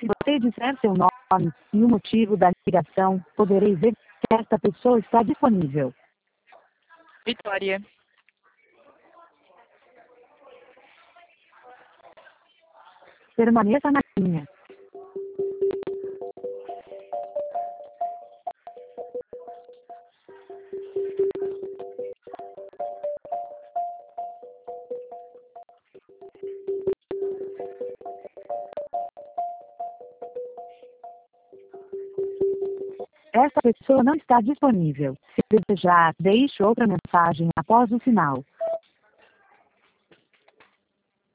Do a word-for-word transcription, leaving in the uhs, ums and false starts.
Se você disser seu nome e o motivo da ligação, poderei ver que esta pessoa está disponível. Vitória. Permaneça na linha. Esta pessoa não está disponível. Se desejar, deixe outra mensagem após o sinal.